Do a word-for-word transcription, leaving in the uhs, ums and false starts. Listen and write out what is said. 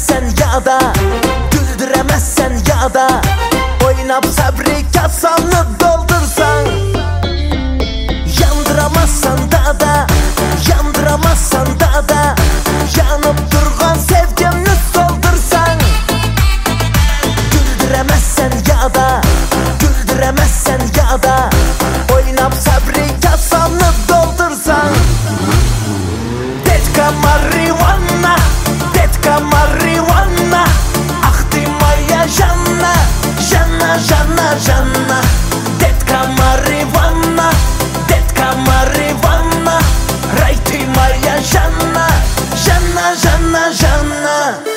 Güldüremezsen ya da güldüremezsen ya da oynap sabri kasanı doldursan. Yandıramazsan da da yandıramazsan da da yanıp durgan sevgimni soldursan. Güldüremezsen ya da güldüremezsen ya da oynap sabri kasanı doldursan. Detka marijuana, detka marijuana, ах ты моя Жанна, Жанна, Жанна, Жанна. Детка marijuana, детка marijuana, рай ты моя Жанна, Жанна, Жанна, Жанна.